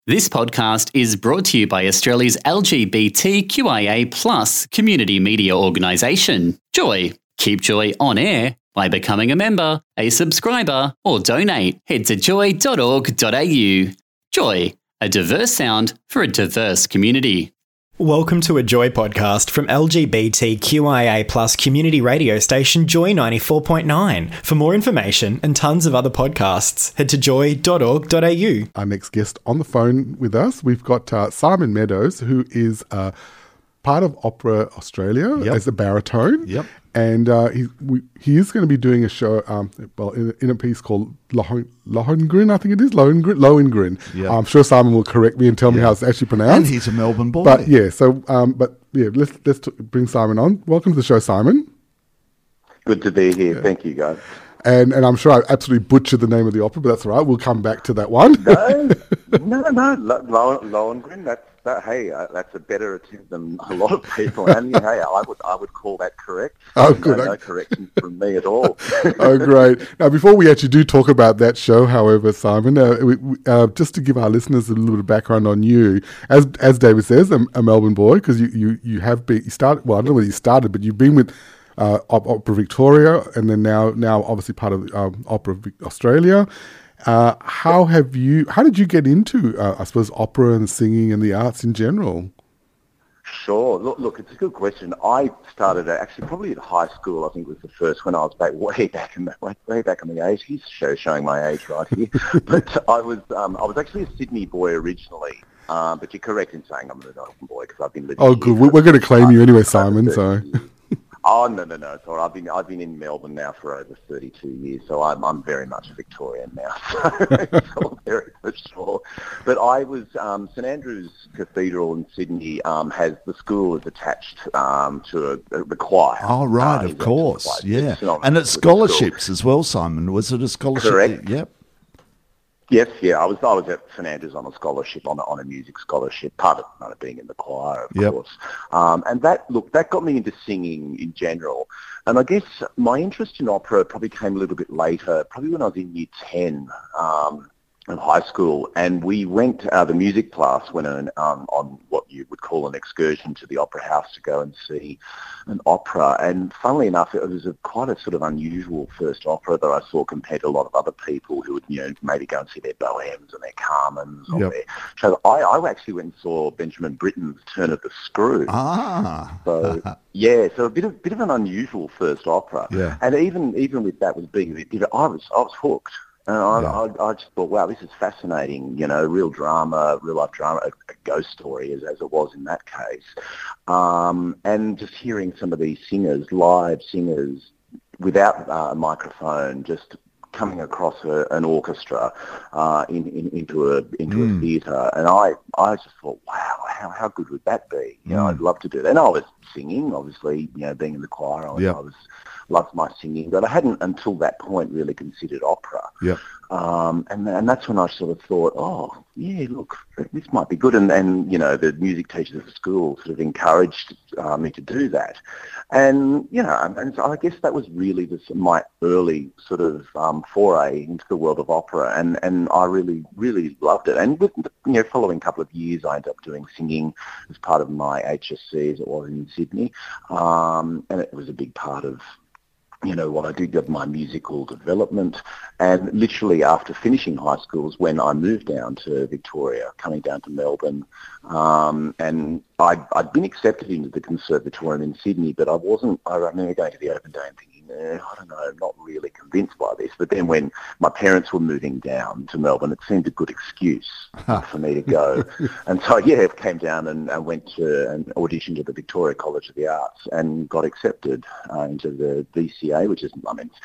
This podcast is brought to you by Australia's LGBTQIA+ community media organisation, Joy. Keep Joy on air by becoming a member, a subscriber, or donate. Head to joy.org.au. Joy, a diverse sound for a diverse community. Welcome to a Joy podcast from LGBTQIA+ community radio station Joy 94.9. For more information and tons of other podcasts, head to joy.org.au. Our next guest on the phone with us, we've got Simon Meadows, who is part of Opera Australia as a baritone. Yep. And he is going to be doing a show, in a piece called Lohengrin, I think it is, Lohengrin. Yep. I'm sure Simon will correct me and tell me how it's actually pronounced. And he's a Melbourne boy. But let's bring Simon on. Welcome to the show, Simon. Good to be here. Thank you, guys. And I'm sure I absolutely butchered the name of the opera, but that's all right. We'll come back to that one. No, Lohengrin. That's a better attempt than a lot of people. And I would call that correct. Oh, good. No correction from me at all. Oh, great. Now, before we actually do talk about that show, however, Simon, just to give our listeners a little bit of background on you, as David says, a Melbourne boy, because you have been, I don't know whether you started, but you've been with Opera Victoria, and then now obviously part of Opera Australia. How did you get into, I suppose, opera and singing and the arts in general? Sure. Look, it's a good question. I started actually probably at high school. I think was the first when I was way back in the 80s. Showing my age right here. But I was actually a Sydney boy originally. But you're correct in saying I'm a Melbourne boy because I've been living. Oh, good. We're going to claim you anyway, Simon. So. Oh, no. Sorry, I've been in Melbourne now for over 32 years, so I'm very much a Victorian now. So very for sure. But I was St Andrew's Cathedral in Sydney has the school is attached to the choir. Oh, right, of course, yeah. And it's scholarships as well, Simon. Was it a scholarship? Correct. Yep. Yes, yeah. I was at St Andrews on a scholarship, on a music scholarship, part of being in the choir, of course. And that got me into singing in general. And I guess my interest in opera probably came a little bit later, probably when I was in year 10 in high school. And we went, the music class went on what you would call an excursion to the Opera House to go and see an opera. And funnily enough, it was quite a sort of unusual first opera that I saw compared to a lot of other people who would, maybe go and see their Bohems and their Carmens or their shows. I actually went and saw Benjamin Britten's Turn of the Screw. So so a bit of an unusual first opera. Yeah. And even with that was being a bit different, I was hooked. And I just thought, wow, this is fascinating, real drama, real life drama, a ghost story as it was in that case. And just hearing some of these live singers, without a microphone, just coming across an orchestra into a theatre. And I just thought, wow, how good would that be? I'd love to do that. And I was singing, obviously, being in the choir, I loved my singing, but I hadn't until that point really considered opera. Yeah. And that's when I sort of thought, oh, yeah, look, this might be good. And the music teachers at the school sort of encouraged me to do that. And, and so I guess that was really my early sort of foray into the world of opera. And I really, really loved it. And with, following a couple of years, I ended up doing singing as part of my HSC, as it was in Sydney. And it was a big part of what I did of my musical development. And literally after finishing high school is when I moved down to Victoria, coming down to Melbourne. And I'd been accepted into the Conservatorium in Sydney, but I remember going to the open day and thinking, I don't know, I'm not really convinced by this. But then when my parents were moving down to Melbourne, it seemed a good excuse for me to go. And so, I came down and went to an audition to the Victoria College of the Arts and got accepted into the VCA, which is,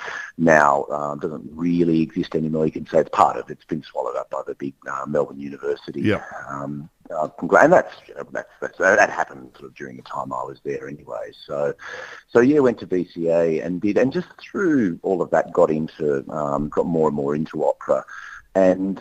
now doesn't really exist anymore. You can say it's been swallowed up by the big Melbourne University. Yeah. And that happened sort of during the time I was there anyway. So went to VCA and just through all of that got more and more into opera. And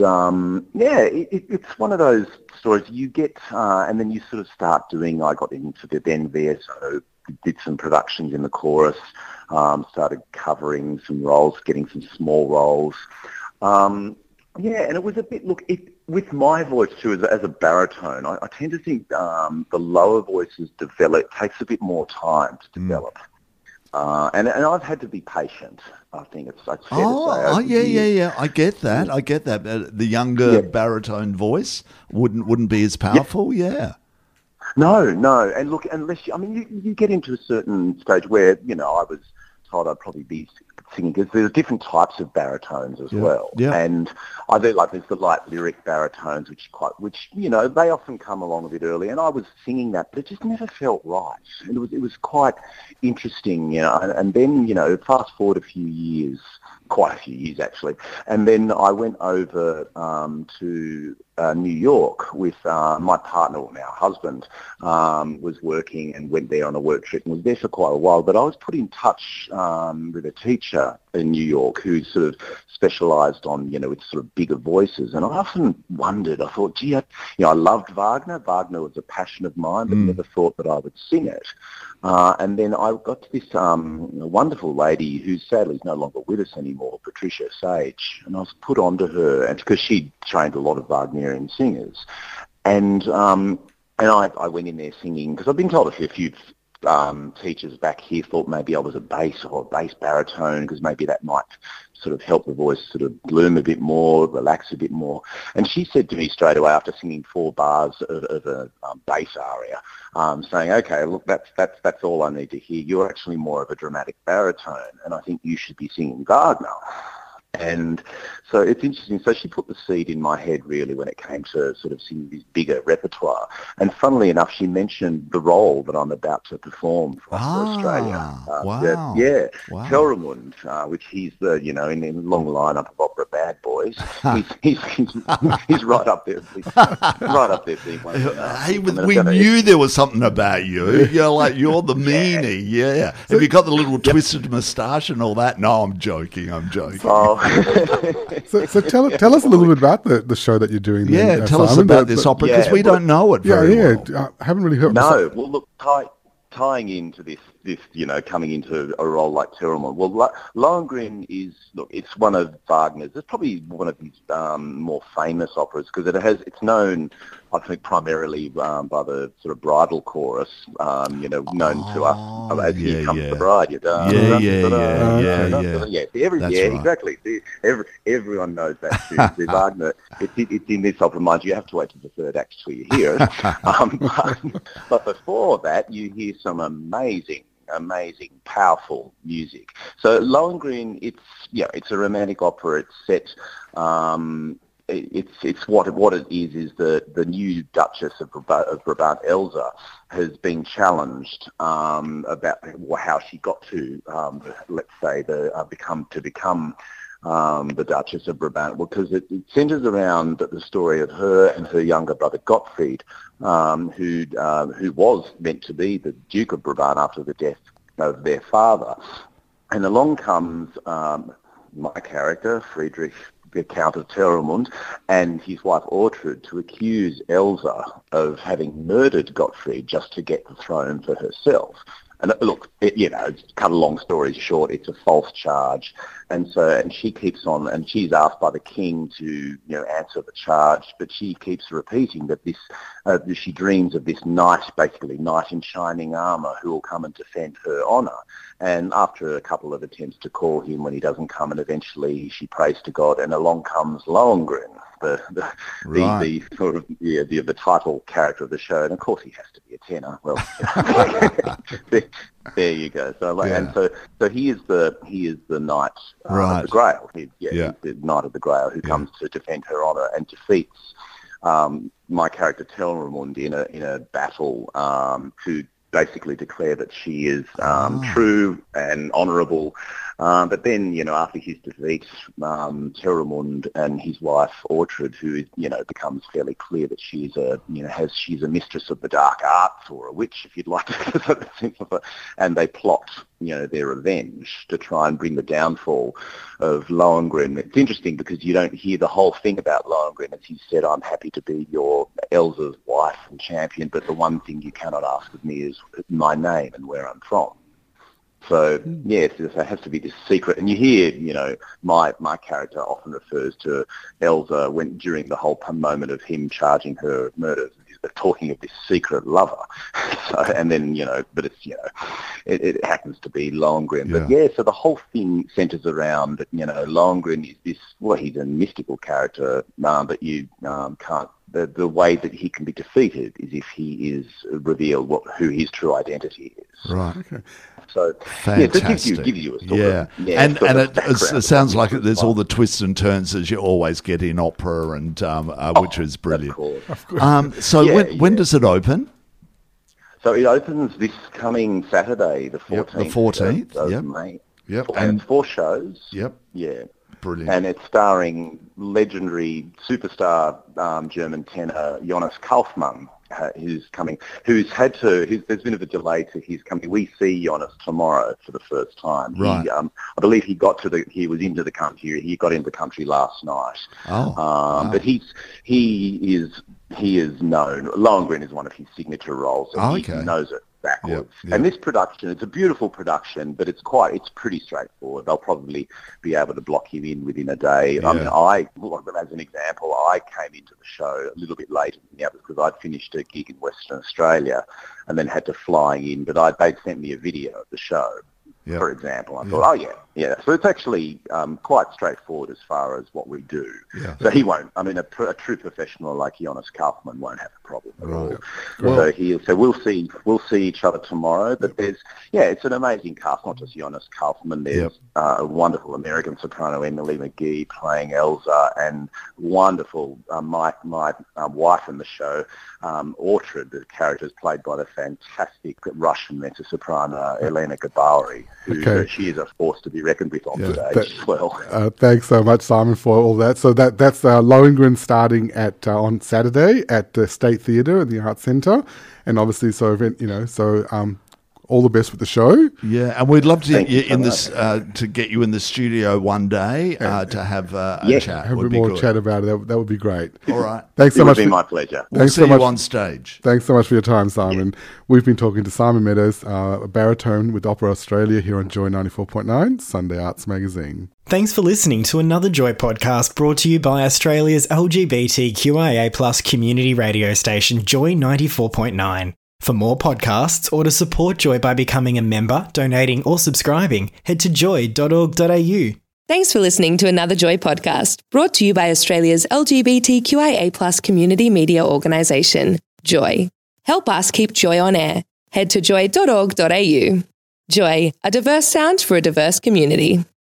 it's one of those stories you get, and then you sort of start doing. I got into the then VSO, did some productions in the chorus, started covering some roles, getting some small roles. And it was a bit. Look, with my voice too, as a baritone, I tend to think the lower voices takes a bit more time to develop. And I've had to be patient. I think it's fair to say. Yeah. I get that. The younger baritone voice wouldn't be as powerful. Yeah. No. And look, you get into a certain stage where, I was told I'd probably be singing, because there's different types of baritones as well. Yeah. And I do like, there's the light lyric baritones, which they often come along a bit early, and I was singing that, but it just never felt right. And it was quite interesting, and then, fast forward quite a few years actually, and then I went over to New York with my partner, or now husband, was working, and went there on a work trip and was there for quite a while. But I was put in touch with a teacher in New York who sort of specialised on, with sort of bigger voices. And I often wondered, I thought, gee, I loved Wagner. Wagner was a passion of mine, but never thought that I would sing it. And then I got to this wonderful lady who sadly is no longer with us anymore, Patricia Sage, and I was put onto her, and because she trained a lot of Wagnerian singers, and I went in there singing, because I've been told a few teachers back here thought maybe I was a bass baritone, because maybe that might sort of help the voice sort of bloom a bit more, relax a bit more. And she said to me straight away, after singing 4 bars of a bass aria, saying, okay, look, that's all I need to hear. You're actually more of a dramatic baritone, and I think you should be singing Wagner. And so it's interesting. So she put the seed in my head, really, when it came to sort of singing this bigger repertoire. And funnily enough, she mentioned the role that I'm about to perform for Australia. Wow. Wow. Telramund, which he's the, in the long lineup of opera bad boys. He's right up there. He's right up there being one of them. We knew there was something about you. You're the meanie. Yeah. Have you got the little twisted moustache and all that? No, I'm joking. Oh. So tell us a little bit about the show that you're doing. Yeah, then, tell us about this opera, because we don't know it very well. I haven't really heard. No, well, look, tying into this, coming into a role like Telramund. Well, Lohengrin it's one of Wagner's. It's probably one of his more famous operas, because it's known, I think, primarily by the sort of bridal chorus, known to us as "Here Comes the Bride." Exactly. See, everyone knows that tune. See, Wagner, it's in this opera. Mind you, you have to wait to the third act till you hear it. But before that, you hear some amazing, powerful music. So Lohengrin, it's a romantic opera. It's set. It's what it is the new Duchess of Brabant, Elsa, has been challenged about how she got to let's say become the Duchess of Brabant, because it centres around the story of her and her younger brother Gottfried, who was meant to be the Duke of Brabant after the death of their father. And along comes my character, Friedrich, the Count of Telramund, and his wife Ortrud, to accuse Elsa of having murdered Gottfried just to get the throne for herself. And look, cut a long story short, it's a false charge. And she keeps on, and she's asked by the king to, answer the charge, but she keeps repeating that she dreams of this knight in shining armour, who will come and defend her honour. And after a couple of attempts to call him when he doesn't come, and eventually she prays to God, and along comes Lohengrin, the sort of the title character of the show, and of course he has to be a tenor. Well, there you go. So and so he is the knight of the Grail. He's the knight of the Grail who comes to defend her honour and defeats my character Telramund in a battle to basically declare that she is true and honourable. But then, after his defeat, Telramund and his wife Ortrud, who becomes fairly clear that she's a mistress of the dark arts, or a witch, if you'd like to simplify, and they plot their revenge to try and bring the downfall of Lohengrin. It's interesting because you don't hear the whole thing about Lohengrin. As he said, I'm happy to be your Elsa's wife and champion, but the one thing you cannot ask of me is my name and where I'm from. So yes, there has to be this secret, and you hear, my character often refers to Elsa during the whole moment of him charging her murders, talking of this secret lover. So, and then but it's it happens to be Lohengrin. Yeah. But so the whole thing centres around Lohengrin is this. Well, he's a mystical character, but you can't. The way that he can be defeated is if he is revealed who his true identity is. Right. Okay. So fantastic. It gives you a sort of, and sort of it sounds like there's all the twists and turns as you always get in opera, and which is brilliant. Of course. When does it open? So it opens this coming Saturday, the 14th. The 14th. Of May. Yep. And it's 4 shows. Yep. Yeah. Brilliant. And it's starring legendary superstar German tenor Jonas Kaufmann, who's coming. There's been a bit of a delay to his coming. We see Jonas tomorrow for the first time. Right. I believe he got into the country last night. Oh. Wow. But he is known. Lohengrin is one of his signature roles, so he knows it backwards. Yep. And this production, it's a beautiful production, but it's pretty straightforward. They'll probably be able to block him in within a day. Yeah. I mean, as an example, I came into the show a little bit later than the others because I'd finished a gig in Western Australia and then had to fly in, but they'd sent me a video of the show. Yep. For example, I thought, So it's actually quite straightforward as far as what we do. Yeah. So he won't. I mean, a true professional like Jonas Kaufmann won't have a problem at all. Well, So we'll see each other tomorrow. But it's an amazing cast. Not just Jonas Kaufmann. There's a wonderful American soprano Emily McGee playing Elsa, and wonderful my wife in the show, Ortrud. The character is played by the fantastic Russian mezzo-soprano Elena Gabauri. She is a force to be reckoned with on stage as well. Thanks so much, Simon, for all that. So that's Lohengrin starting on Saturday at the State Theatre and the Arts Centre, and obviously, all the best with the show. Yeah, and we'd love to get you in this to get you in the studio one day to have a chat. Have a bit more chat about it. That would be great. All right. Thanks so much. It would be my pleasure. We'll see you on stage. Thanks so much for your time, Simon. We've been talking to Simon Meadows, a baritone with Opera Australia here on Joy 94.9, Sunday Arts Magazine. Thanks for listening to another Joy podcast brought to you by Australia's LGBTQIA+ community radio station, Joy 94.9. For more podcasts or to support Joy by becoming a member, donating or subscribing, head to joy.org.au. Thanks for listening to another Joy podcast brought to you by Australia's LGBTQIA+ community media organisation, Joy. Help us keep Joy on air. Head to joy.org.au. Joy, a diverse sound for a diverse community.